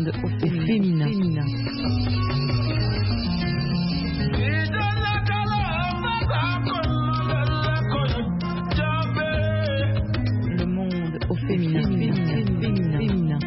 monde au féminin. Le monde au féminin.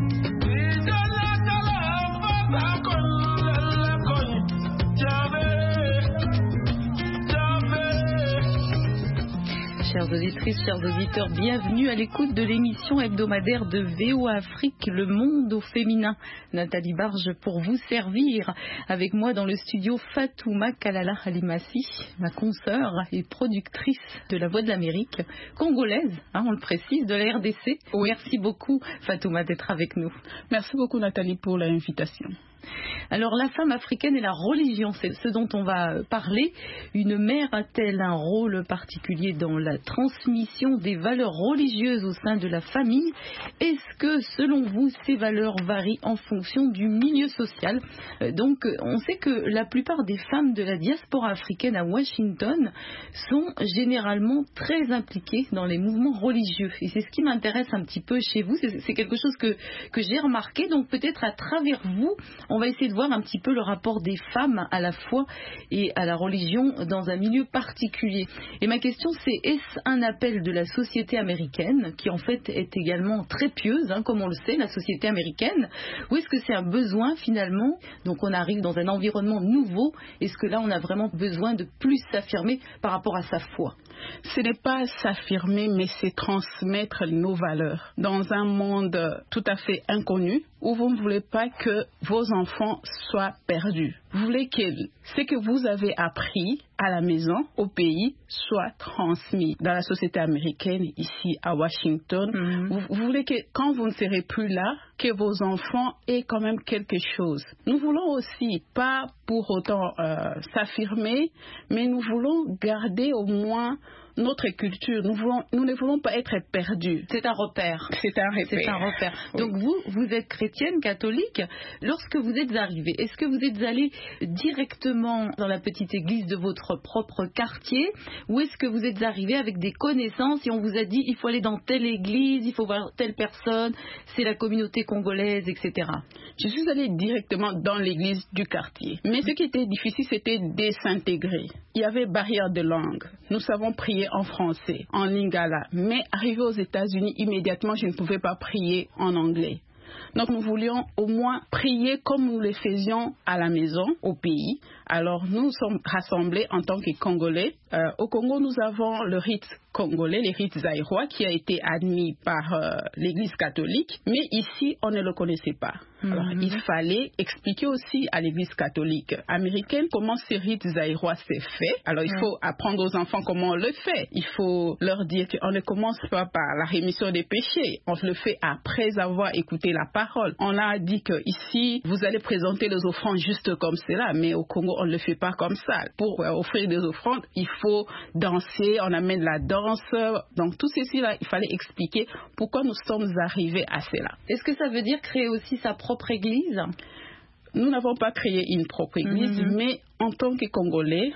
Chères auditrices, chers auditeurs, bienvenue à l'écoute de l'émission hebdomadaire de VOA Afrique, Le Monde au Féminin. Nathalie Barge pour vous servir. Avec moi dans le studio, Fatouma Kalala Halimassi, ma consoeur et productrice de La Voix de l'Amérique, congolaise, on le précise, de la RDC. Oui. Merci beaucoup, Fatouma, d'être avec nous. Merci beaucoup, Nathalie, pour l'invitation. Alors, la femme africaine et la religion, c'est ce dont on va parler. Une mère a-t-elle un rôle particulier dans la transmission des valeurs religieuses au sein de la famille? Est-ce que, selon vous, ces valeurs varient en fonction du milieu social? Donc, on sait que la plupart des femmes de la diaspora africaine à Washington sont généralement très impliquées dans les mouvements religieux. Et c'est ce qui m'intéresse un petit peu chez vous. C'est quelque chose que j'ai remarqué. Donc, peut-être à travers vous, on va essayer de voir un petit peu le rapport des femmes à la foi et à la religion dans un milieu particulier. Et ma question, c'est: est-ce un appel de la société américaine, qui en fait est également très pieuse, comme on le sait, la société américaine, ou est-ce que c'est un besoin finalement? Donc on arrive dans un environnement nouveau. Est-ce que là on a vraiment besoin de plus s'affirmer par rapport à sa foi? Ce n'est pas s'affirmer, mais c'est transmettre nos valeurs dans un monde tout à fait inconnu, où vous ne voulez pas que vos enfants soient perdus. Vous voulez que ce que vous avez appris à la maison, au pays, soit transmis dans la société américaine, ici à Washington. Vous voulez que quand vous ne serez plus là, que vos enfants aient quand même quelque chose. Nous voulons aussi, pas pour autant s'affirmer, mais nous voulons garder au moins notre culture. Nous ne voulons pas être perdus. C'est un repère. C'est un repère. Oui. Donc vous êtes chrétienne, catholique. Lorsque vous êtes arrivée, est-ce que vous êtes allée directement dans la petite église de votre propre quartier, ou est-ce que vous êtes arrivée avec des connaissances et on vous a dit il faut aller dans telle église, il faut voir telle personne, c'est la communauté congolaise, etc. Je suis allée directement dans l'église du quartier. Mais ce qui était difficile, c'était de s'intégrer. Il y avait barrière de langue. Nous savons prier en français, en lingala. Mais arrivé aux États-Unis, immédiatement, je ne pouvais pas prier en anglais. Donc nous voulions au moins prier comme nous le faisions à la maison, au pays. Alors nous sommes rassemblés en tant que Congolais. Au Congo, nous avons le rite congolais, les rites zaïrois, qui a été admis par l'Église catholique. Mais ici, on ne le connaissait pas. Alors il fallait expliquer aussi à l'Église catholique américaine comment ce rite zaïrois s'est fait. Alors il faut apprendre aux enfants comment on le fait. Il faut leur dire qu'on ne commence pas par la rémission des péchés. On le fait après avoir écouté la parole. On a dit que ici, vous allez présenter les offrandes juste comme cela, mais au Congo, on ne le fait pas comme ça. Pour offrir des offrandes, il faut danser, on amène la danse. Donc tout ceci-là, il fallait expliquer pourquoi nous sommes arrivés à cela. Est-ce que ça veut dire créer aussi sa propre église? Nous n'avons pas créé une propre église, mais en tant que Congolais,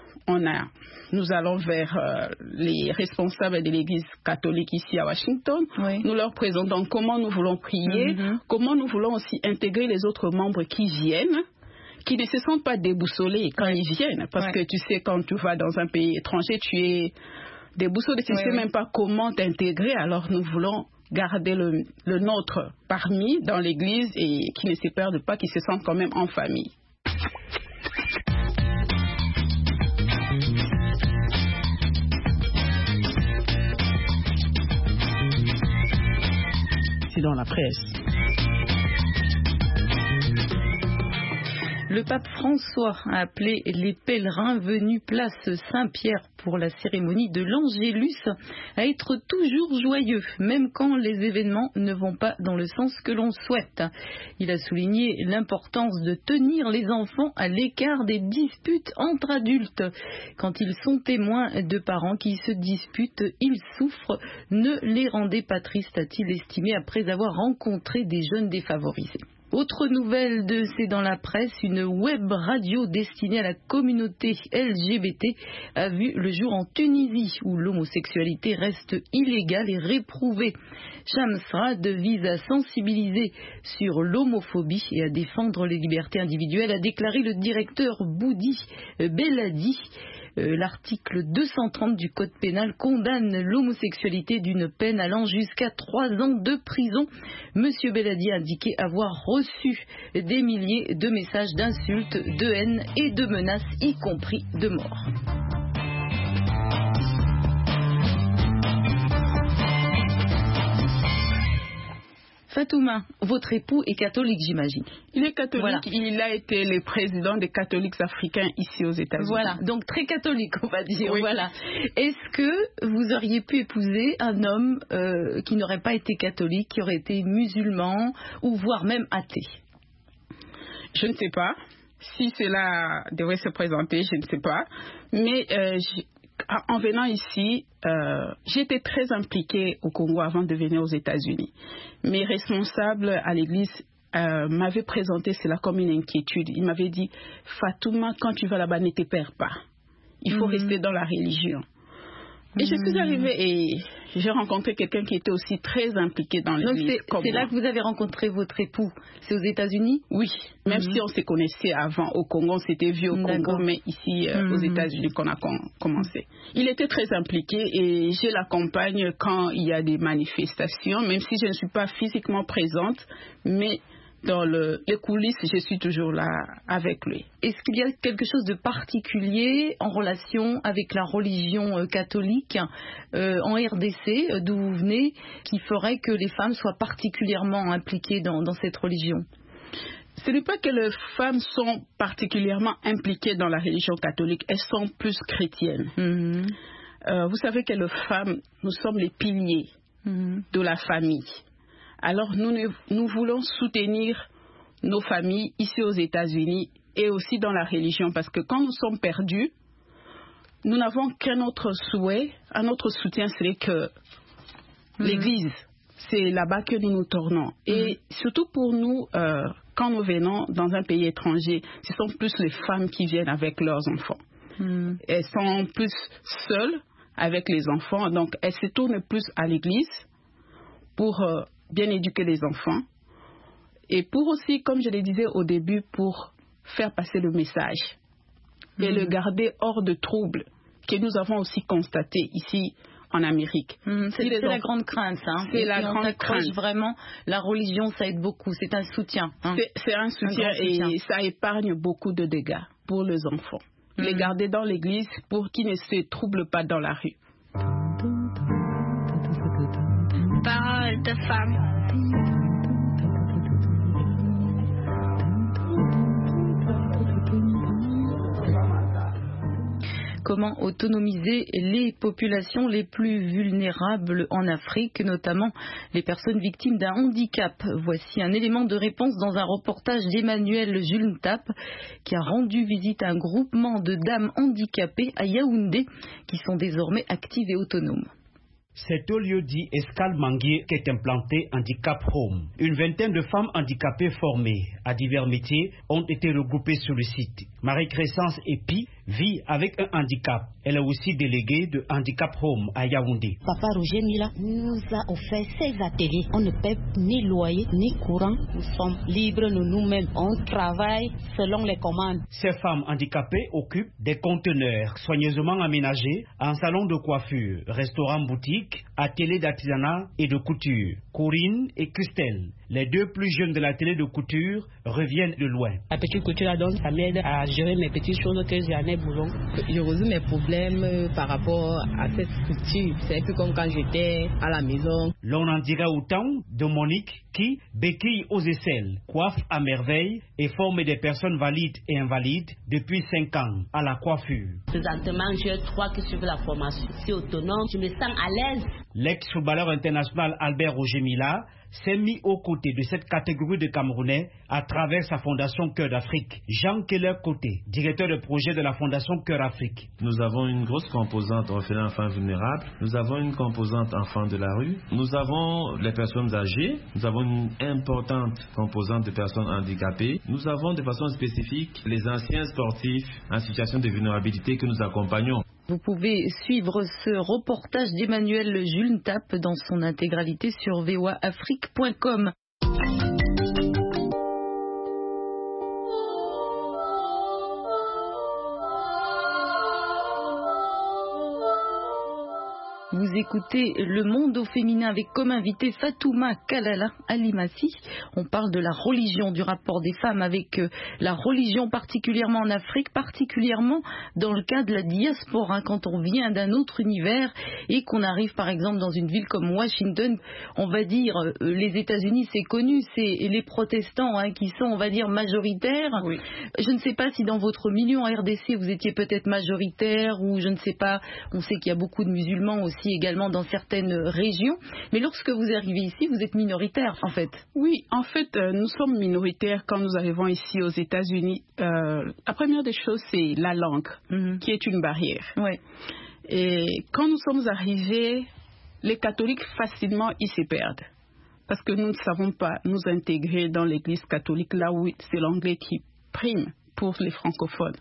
nous allons vers les responsables de l'église catholique ici à Washington. Oui. Nous leur présentons comment nous voulons prier, comment nous voulons aussi intégrer les autres membres qui viennent, qui ne se sentent pas déboussolés quand ils viennent. Parce que tu sais, quand tu vas dans un pays étranger, tu es déboussolé, tu ne sais même pas comment t'intégrer. Alors nous voulons garder le nôtre parmi dans l'église et qui ne se perdent pas, qui se sentent quand même en famille. C'est dans la presse. Le pape François a appelé les pèlerins venus place Saint-Pierre pour la cérémonie de l'Angélus à être toujours joyeux, même quand les événements ne vont pas dans le sens que l'on souhaite. Il a souligné l'importance de tenir les enfants à l'écart des disputes entre adultes. Quand ils sont témoins de parents qui se disputent, ils souffrent. Ne les rendez pas tristes, a-t-il estimé après avoir rencontré des jeunes défavorisés. Autre nouvelle de C'est dans la presse, une web radio destinée à la communauté LGBT a vu le jour en Tunisie où l'homosexualité reste illégale et réprouvée. Shamsrad vise à sensibiliser sur l'homophobie et à défendre les libertés individuelles, a déclaré le directeur Boudi Beladi. L'article 230 du Code pénal condamne l'homosexualité d'une peine allant jusqu'à 3 ans de prison. Monsieur Beladi a indiqué avoir reçu des milliers de messages d'insultes, de haine et de menaces, y compris de mort. Fatouma, votre époux est catholique, j'imagine. Il est catholique, voilà. Il a été le président des catholiques africains ici aux États-Unis. Voilà, donc très catholique, on va dire. Oui. Voilà. Est-ce que vous auriez pu épouser un homme qui n'aurait pas été catholique, qui aurait été musulman ou voire même athée? Je ne sais pas. Si cela devrait se présenter, je ne sais pas. Mais en venant ici, j'étais très impliquée au Congo avant de venir aux États-Unis. Mes responsables à l'église m'avaient présenté cela comme une inquiétude. Ils m'avaient dit, Fatouma, quand tu vas là-bas, ne te perds pas. Il faut rester dans la religion. Et je suis arrivée et j'ai rencontré quelqu'un qui était aussi très impliqué dans l'église. Donc c'est là que vous avez rencontré votre époux. C'est aux États-Unis? Oui, même si on se connaissait avant au Congo, on s'était vu au Congo, mais ici aux États-Unis qu'on a commencé. Il était très impliqué et je l'accompagne quand il y a des manifestations, même si je ne suis pas physiquement présente, mais dans les coulisses, je suis toujours là avec lui. Est-ce qu'il y a quelque chose de particulier en relation avec la religion catholique en RDC, d'où vous venez, qui ferait que les femmes soient particulièrement impliquées dans cette religion? Ce n'est pas que les femmes sont particulièrement impliquées dans la religion catholique, elles sont plus chrétiennes. Vous savez que les femmes, nous sommes les piliers de la famille. Alors nous voulons soutenir nos familles ici aux États-Unis et aussi dans la religion, parce que quand nous sommes perdus, nous n'avons qu'un autre souhait, un autre soutien, c'est que l'Église, c'est là-bas que nous nous tournons. Et surtout pour nous, quand nous venons dans un pays étranger, ce sont plus les femmes qui viennent avec leurs enfants. Elles sont plus seules avec les enfants, donc elles se tournent plus à l'Église pour bien éduquer les enfants et pour aussi, comme je le disais au début, pour faire passer le message et le garder hors de troubles que nous avons aussi constaté ici en Amérique. C'est la grande crainte, ça. Hein. C'est la grande crainte. Vraiment, la religion, ça aide beaucoup. C'est un soutien. Hein. C'est un soutien et ça épargne beaucoup de dégâts pour les enfants. Les garder dans l'église pour qu'ils ne se troublent pas dans la rue. Parole de femme. Comment autonomiser les populations les plus vulnérables en Afrique, notamment les personnes victimes d'un handicap? Voici un élément de réponse dans un reportage d'Emmanuel Julntap qui a rendu visite à un groupement de dames handicapées à Yaoundé qui sont désormais actives et autonomes. C'est au lieu dit Escale Manguier qu'est implanté Handicap Home. Une vingtaine de femmes handicapées formées à divers métiers ont été regroupées sur le site. Marie-Crescence Epi vit avec un handicap. Elle est aussi déléguée de Handicap Home à Yaoundé. Papa Roger Mila nous a offert 16 ateliers. On ne paie ni loyer ni courant. Nous sommes libres de nous-mêmes. On travaille selon les commandes. Ces femmes handicapées occupent des conteneurs soigneusement aménagés en salon de coiffure, restaurant boutique, atelier d'artisanat et de couture. Corinne et Christelle, les deux plus jeunes de l'atelier de couture, reviennent de loin. La petite couture, donc, ça m'aide à gérer mes petites choses que j'ai à mes boulons. Je résous mes problèmes par rapport à cette structure. C'est un peu comme quand j'étais à la maison. L'on en dira autant de Monique qui, béquille aux aisselles, coiffe à merveille et forme des personnes valides et invalides depuis 5 ans à la coiffure. Présentement, j'ai 3 qui suivent la formation. Je suis autonome, je me sens à l'aise. L'ex-footballeur international Albert Roger Mila s'est mis aux côtés de cette catégorie de Camerounais à travers sa fondation Cœur d'Afrique. Jean Keller-Côté, directeur de projet de la fondation Cœur Afrique. Nous avons une grosse composante orphelins enfants vulnérables, nous avons une composante enfants de la rue, nous avons les personnes âgées, nous avons une importante composante de personnes handicapées, nous avons de façon spécifique les anciens sportifs en situation de vulnérabilité que nous accompagnons. Vous pouvez suivre ce reportage d'Emmanuel Jules-Tap dans son intégralité sur voaafrique.com. Vous écoutez Le Monde au féminin avec comme invité Fatouma Kalala Alimassi. On parle de la religion, du rapport des femmes avec la religion, particulièrement en Afrique, particulièrement dans le cas de la diaspora. Quand on vient d'un autre univers et qu'on arrive par exemple dans une ville comme Washington, on va dire, les États-Unis c'est connu, c'est les protestants qui sont, on va dire, majoritaires. Oui. Je ne sais pas si dans votre milieu en RDC vous étiez peut-être majoritaire ou je ne sais pas, on sait qu'il y a beaucoup de musulmans aussi également dans certaines régions. Mais lorsque vous arrivez ici, vous êtes minoritaire, en fait. Oui, en fait, nous sommes minoritaires quand nous arrivons ici aux États-Unis. La première des choses, c'est la langue, qui est une barrière. Ouais. Et quand nous sommes arrivés, les catholiques, facilement, ils se perdent. Parce que nous ne savons pas nous intégrer dans l'église catholique, là où c'est l'anglais qui prime pour les francophones.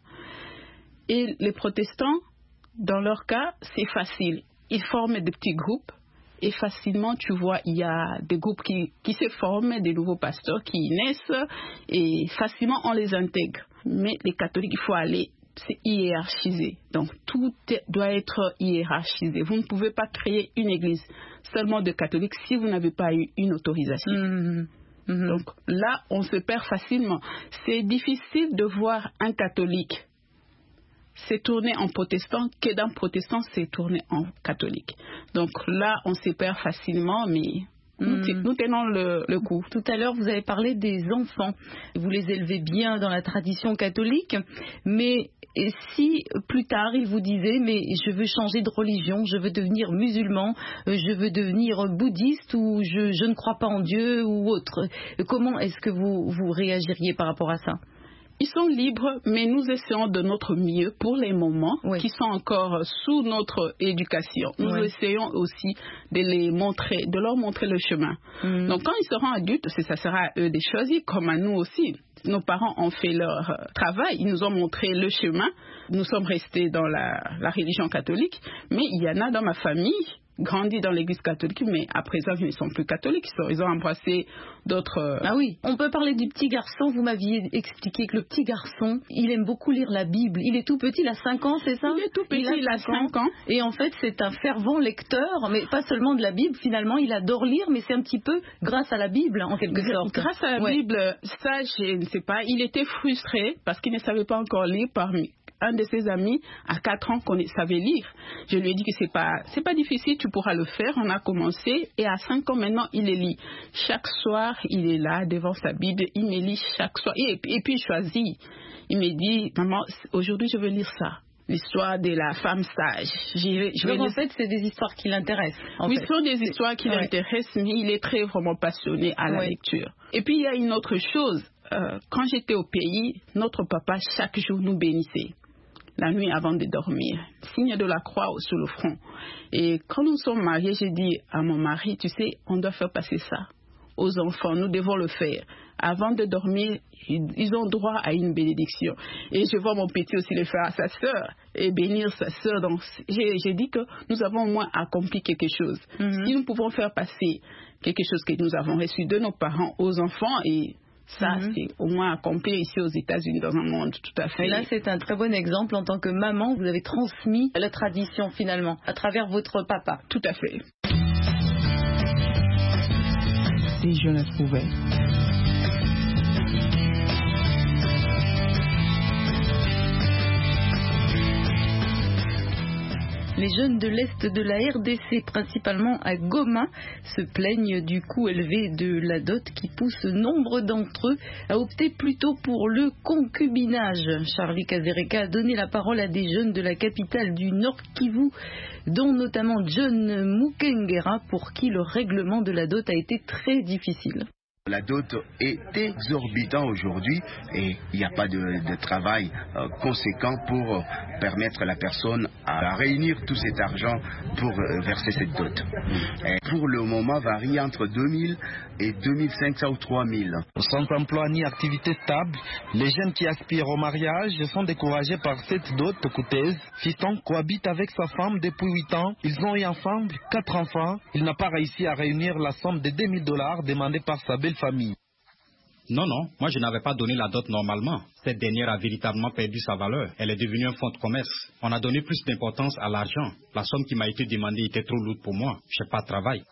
Et les protestants, dans leur cas, c'est facile. Ils forment des petits groupes et facilement, tu vois, il y a des groupes qui se forment, des nouveaux pasteurs qui naissent et facilement on les intègre. Mais les catholiques, il faut aller, c'est hiérarchisé. Donc tout doit être hiérarchisé. Vous ne pouvez pas créer une église seulement de catholiques si vous n'avez pas eu une autorisation. Donc là, on se perd facilement. C'est difficile de voir un catholique s'est tourné en protestant que d'un protestant s'est tourné en catholique. Donc là, on se perd facilement, mais nous tenons le coup. Tout à l'heure, vous avez parlé des enfants. Vous les élevez bien dans la tradition catholique, mais si plus tard, ils vous disaient, mais je veux changer de religion, je veux devenir musulman, je veux devenir bouddhiste ou je ne crois pas en Dieu ou autre, comment est-ce que vous réagiriez par rapport à ça ? Ils sont libres, mais nous essayons de notre mieux pour les moments qui sont encore sous notre éducation. Nous essayons aussi de leur montrer le chemin. Donc quand ils seront adultes, ça sera à eux de choisir, comme à nous aussi. Nos parents ont fait leur travail, ils nous ont montré le chemin. Nous sommes restés dans la religion catholique, mais il y en a dans ma famille grandi dans l'église catholique, mais à présent, ils ne sont plus catholiques. Ils ont embrassé d'autres... Ah oui, on peut parler du petit garçon. Vous m'aviez expliqué que le petit garçon, il aime beaucoup lire la Bible. Il est tout petit, il a 5 ans, c'est ça ? Il est tout petit, il a 5 ans. Et en fait, c'est un fervent lecteur, mais pas seulement de la Bible. Finalement, il adore lire, mais c'est un petit peu grâce à la Bible, en quelque sorte. Grâce à la Bible, ça, je ne sais pas. Il était frustré parce qu'il ne savait pas encore lire parmi un de ses amis à 4 ans qu'on savait lire. Je lui ai dit que c'est pas difficile, tu pourras le faire. On a commencé et à 5 ans maintenant, il les lit. Chaque soir, il est là devant sa Bible, il me lit chaque soir. Et puis il choisit. Il me dit, maman, aujourd'hui je veux lire ça. L'histoire de la femme sage. Donc en fait, c'est des histoires qui l'intéressent. Oui, ce sont des histoires qui l'intéressent, mais il est très vraiment passionné à la lecture. Et puis il y a une autre chose. Quand j'étais au pays, notre papa chaque jour nous bénissait. La nuit avant de dormir, signe de la croix sur le front. Et quand nous sommes mariés, j'ai dit à mon mari, tu sais, on doit faire passer ça aux enfants, nous devons le faire. Avant de dormir, ils ont droit à une bénédiction. Et je vois mon petit aussi le faire à sa sœur et bénir sa sœur. Donc j'ai dit que nous avons au moins accompli quelque chose. Si nous pouvons faire passer quelque chose que nous avons reçu de nos parents aux enfants et ça, c'est au moins accompli ici aux États-Unis, dans un monde tout à fait. Et là, c'est un très bon exemple. En tant que maman, vous avez transmis la tradition, finalement, à travers votre papa. Tout à fait. Si je le pouvais. Les jeunes de l'Est de la RDC, principalement à Goma, se plaignent du coût élevé de la dot qui pousse nombre d'entre eux à opter plutôt pour le concubinage. Charlie Kazereka a donné la parole à des jeunes de la capitale du Nord Kivu, dont notamment John Mukengera, pour qui le règlement de la dot a été très difficile. La dot est exorbitante aujourd'hui et il n'y a pas de travail conséquent pour permettre à la personne à réunir tout cet argent pour verser cette dot. Et pour le moment, varie entre 2000 et 2500 ou 3000. Sans emploi ni activité stable, les jeunes qui aspirent au mariage sont découragés par cette dot coûteuse. Fiston cohabite avec sa femme depuis 8 ans. Ils ont eu ensemble 4 enfants. Il n'a pas réussi à réunir la somme de $2000 demandée par sa belle-famille. Non, moi je n'avais pas donné la dot normalement. Cette dernière a véritablement perdu sa valeur. Elle est devenue un fonds de commerce. On a donné plus d'importance à l'argent. La somme qui m'a été demandée était trop lourde pour moi. Je n'ai pas de travail.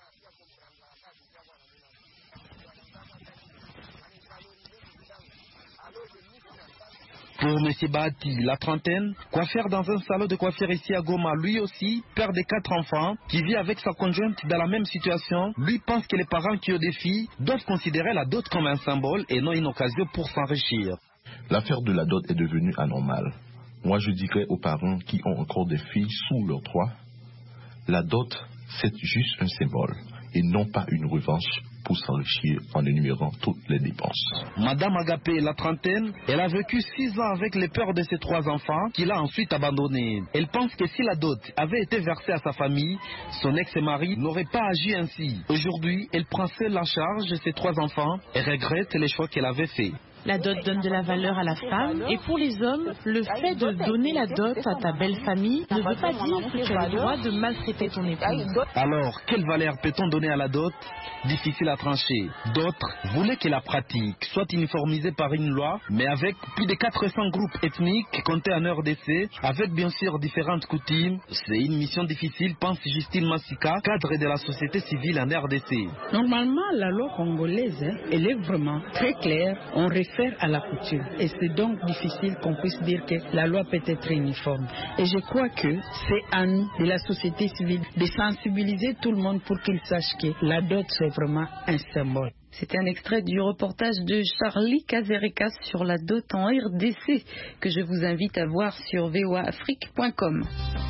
Pour M. Bahati, la trentaine, coiffeur dans un salon de coiffure ici à Goma, lui aussi, père de 4 enfants, qui vit avec sa conjointe dans la même situation, lui pense que les parents qui ont des filles doivent considérer la dot comme un symbole et non une occasion pour s'enrichir. L'affaire de la dot est devenue anormale. Moi, je dirais aux parents qui ont encore des filles sous leurs droits, la dot, c'est juste un symbole et non pas une revanche pour s'enrichir en énumérant toutes les dépenses. Madame Agapé, la trentaine, elle a vécu 6 ans avec les peurs de ses 3 enfants qu'il a ensuite abandonnés. Elle pense que si la dot avait été versée à sa famille, son ex-mari n'aurait pas agi ainsi. Aujourd'hui, elle prend seule en charge ses 3 enfants et regrette les choix qu'elle avait faits. La dot donne de la valeur à la femme et pour les hommes, le fait de donner la dot à ta belle famille ne veut pas dire que tu as le droit de maltraiter ton épouse. Alors, quelle valeur peut-on donner à la dot? Difficile à trancher. D'autres voulaient que la pratique soit uniformisée par une loi, mais avec plus de 400 groupes ethniques comptés en RDC, avec bien sûr différentes coutumes. C'est une mission difficile, pense Justine Massika, cadre de la société civile en RDC. Normalement, la loi congolaise, elle est vraiment très claire. On réfère à la coutume. Et c'est donc difficile qu'on puisse dire que la loi peut être uniforme. Et je crois que c'est à nous, de la société civile, de sensibiliser tout le monde pour qu'ils sachent que la dot, c'est vraiment un symbole. C'était un extrait du reportage de Charlie Kazereka sur la dot en RDC que je vous invite à voir sur voaafrique.com.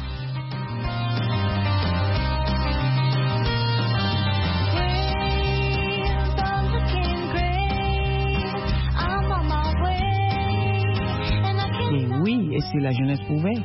Et oui, et si la jeunesse pouvait.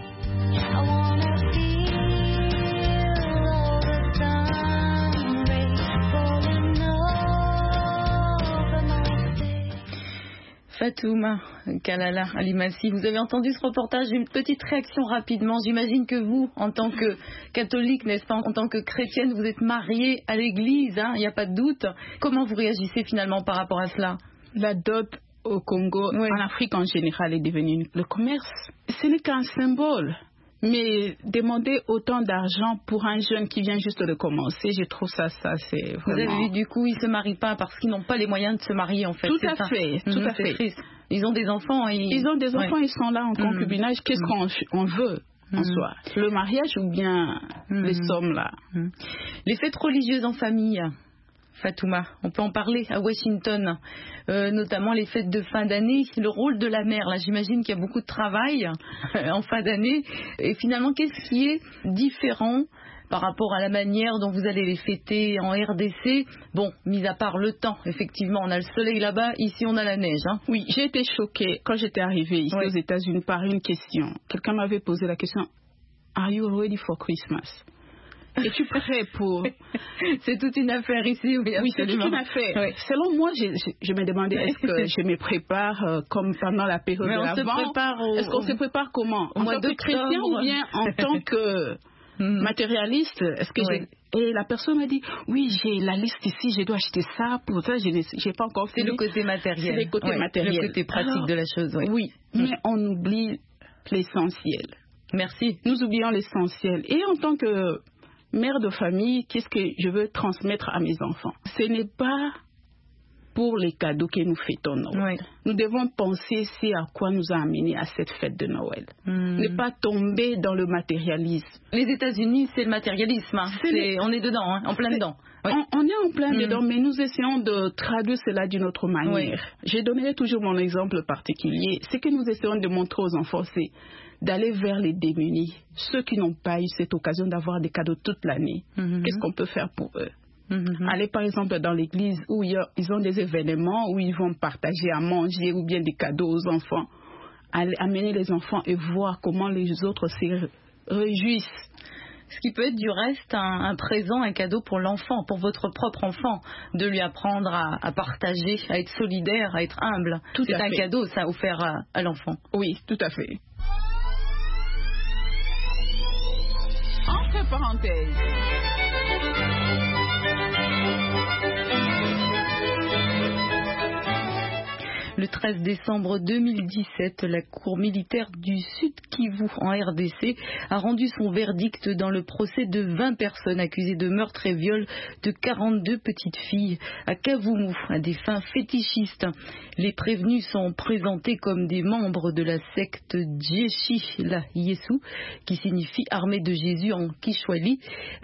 Fatouma Kalala Alimassi, vous avez entendu ce reportage, une petite réaction rapidement. J'imagine que vous, en tant que catholique, n'est-ce pas, en tant que chrétienne, vous êtes mariée à l'église, il n'y a pas de doute. Comment vous réagissez finalement par rapport à cela? La dot au Congo, en Afrique en général, est devenu le commerce. Ce n'est qu'un symbole. Mais demander autant d'argent pour un jeune qui vient juste de commencer, je trouve ça c'est vraiment... Vous avez vu, du coup, ils ne se marient pas parce qu'ils n'ont pas les moyens de se marier, en fait. Tout à fait. Triste. Ils ont des enfants. Ils ont des enfants, ils sont là en concubinage. Qu'est-ce qu'on veut en soi? Le mariage ou bien les sommes là? Les fêtes religieuses en famille, Fatouma, on peut en parler à Washington, notamment les fêtes de fin d'année, le rôle de la mère. Là, j'imagine qu'il y a beaucoup de travail en fin d'année. Et finalement, qu'est-ce qui est différent par rapport à la manière dont vous allez les fêter en RDC? Bon, mis à part le temps, effectivement, on a le soleil là-bas, ici on a la neige. Oui, j'ai été choquée quand j'étais arrivée ici aux États-Unis par une question. Quelqu'un m'avait posé la question, Are you ready for Christmas? Es-tu prêt pour... C'est toute une affaire ici. Oui, c'est toute une affaire. Oui. Selon moi, je me demandais, est-ce que je me prépare comme pendant la période de l'Avent? Est-ce qu'on se prépare comment? En tant que chrétien ou bien en tant que matérialiste? Est-ce que Et la personne m'a dit, oui, j'ai la liste ici, je dois acheter ça, pour ça, je n'ai pas encore fini. C'est le côté matériel. C'est le côté matériel. Le côté pratique de la chose, Oui, mais on oublie l'essentiel. Merci. Nous oublions l'essentiel. Et en tant que mère de famille, qu'est-ce que je veux transmettre à mes enfants? Ce n'est pas pour les cadeaux que nous fêtons Noël. Oui. Nous devons penser à quoi nous a amené à cette fête de Noël. Ne pas tomber dans le matérialisme. Les États-Unis, c'est le matérialisme. Hein. On est dedans, hein, en plein dedans. Oui. On est en plein dedans, mais nous essayons de traduire cela d'une autre manière. Oui. Je donnerai toujours mon exemple particulier. Ce que nous essayons de montrer aux enfants, c'est d'aller vers les démunis, ceux qui n'ont pas eu cette occasion d'avoir des cadeaux toute l'année. Qu'est-ce qu'on peut faire pour eux? Aller par exemple dans l'église où ils ont des événements où ils vont partager à manger ou bien des cadeaux aux enfants. Amener les enfants et voir comment les autres se réjouissent. Ce qui peut être du reste un présent, un cadeau pour l'enfant, pour votre propre enfant, de lui apprendre à partager, à être solidaire, à être humble. C'est un cadeau, ça, offert à l'enfant. Oui, tout à fait. Entre parenthèses. Le 13 décembre 2017, la Cour militaire du Sud Kivu en RDC a rendu son verdict dans le procès de 20 personnes accusées de meurtre et viol de 42 petites filles à Kavumu, à des fins fétichistes. Les prévenus sont présentés comme des membres de la secte Djeshi la Yesu, qui signifie armée de Jésus en Kishwali.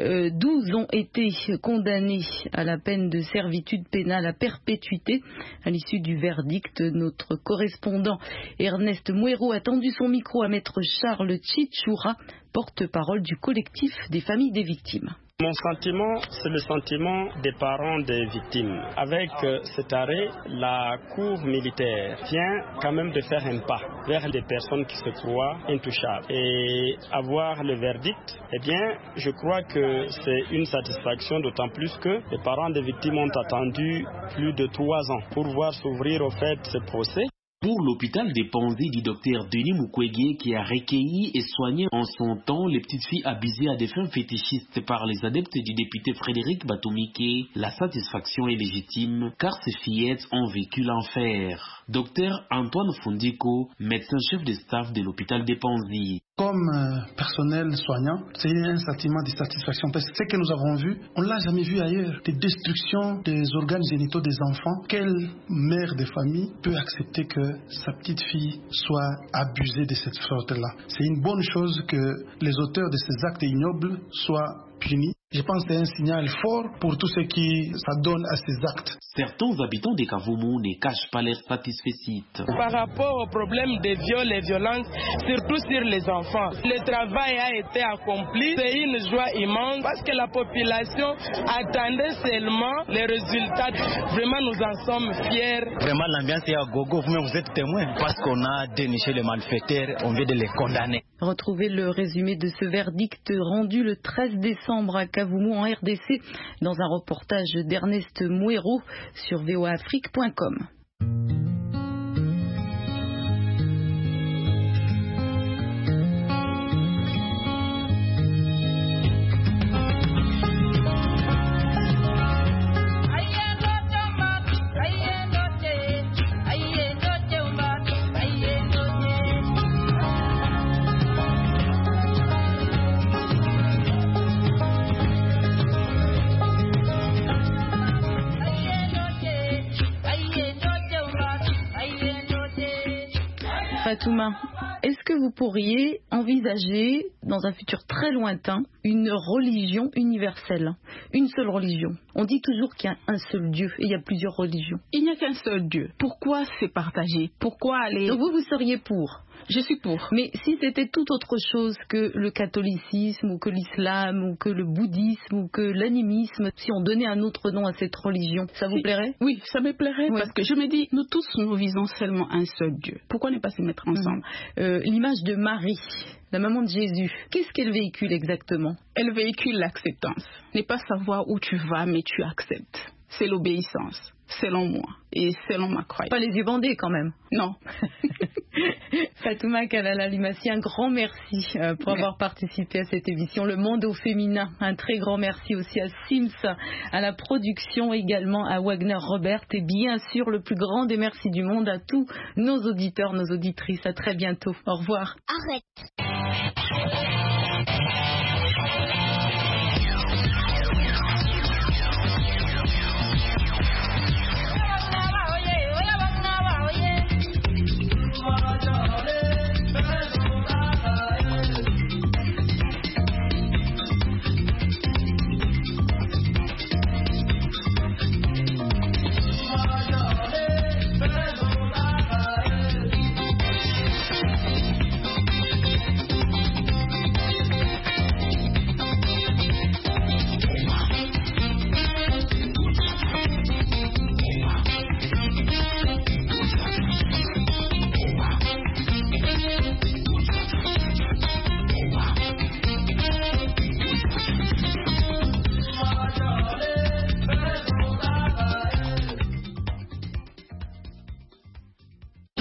12 ont été condamnés à la peine de servitude pénale à perpétuité à l'issue du verdict. Notre correspondant Ernest Mouero a tendu son micro à maître Charles Chichoura, porte-parole du collectif des familles des victimes. Mon sentiment, c'est le sentiment des parents des victimes. Avec cet arrêt, la Cour militaire vient quand même de faire un pas vers les personnes qui se croient intouchables. Et avoir le verdict, eh bien, je crois que c'est une satisfaction, d'autant plus que les parents des victimes ont attendu plus de 3 ans pour voir s'ouvrir au fait ce procès. Pour l'hôpital des Panzi du docteur Denis Mukwege, qui a recueilli et soigné en son temps les petites filles abusées à des fins fétichistes par les adeptes du député Frédéric Batumike, la satisfaction est légitime car ces fillettes ont vécu l'enfer. Docteur Antoine Fondiko, médecin-chef de staff de l'hôpital des Panzi. Comme personnel soignant, c'est un sentiment de satisfaction parce que ce que nous avons vu, on ne l'a jamais vu ailleurs. Des destructions des organes génitaux des enfants. Quelle mère de famille peut accepter que sa petite fille soit abusée de cette sorte-là? C'est une bonne chose que les auteurs de ces actes ignobles soient punis. Je pense que c'est un signal fort pour tout ce qui s'adonne à ces actes. Certains habitants de Kavumu ne cachent pas leur satisfaction. Par rapport au problème des viols et violences, surtout sur les enfants, le travail a été accompli. C'est une joie immense parce que la population attendait seulement les résultats. Vraiment, nous en sommes fiers. Vraiment, l'ambiance est à gogo. Vous êtes témoin parce qu'on a déniché les malfaiteurs, on vient de les condamner. Retrouvez le résumé de ce verdict rendu le 13 décembre à Kavumu en RDC dans un reportage d'Ernest Mouero sur voaafrique.com. Fatouma, est-ce que vous pourriez envisager, dans un futur très lointain, une religion universelle? Une seule religion. On dit toujours qu'il y a un seul Dieu et il y a plusieurs religions. Il n'y a qu'un seul Dieu. Pourquoi c'est partagé? Pourquoi aller... Donc vous seriez pour? Je suis pour. Mais si c'était toute autre chose que le catholicisme ou que l'islam ou que le bouddhisme ou que l'animisme, si on donnait un autre nom à cette religion, ça vous plairait? Oui, ça me plairait parce que je me dis, nous tous, nous visons seulement un seul Dieu. Pourquoi ne pas se mettre ensemble? L'image de Marie, la maman de Jésus, qu'est-ce qu'elle véhicule exactement? Elle véhicule l'acceptance. Ne pas savoir où tu vas, mais tu acceptes. C'est l'obéissance, selon moi et selon ma croyance. Pas les yeux bandés quand même. Non. Fatouma Kalala Limassi, un grand merci pour avoir participé à cette émission Le Monde au féminin. Un très grand merci aussi à Sims, à la production, également à Wagner Robert et bien sûr le plus grand des merci du monde à tous nos auditeurs, nos auditrices. À très bientôt. Au revoir. Arrête.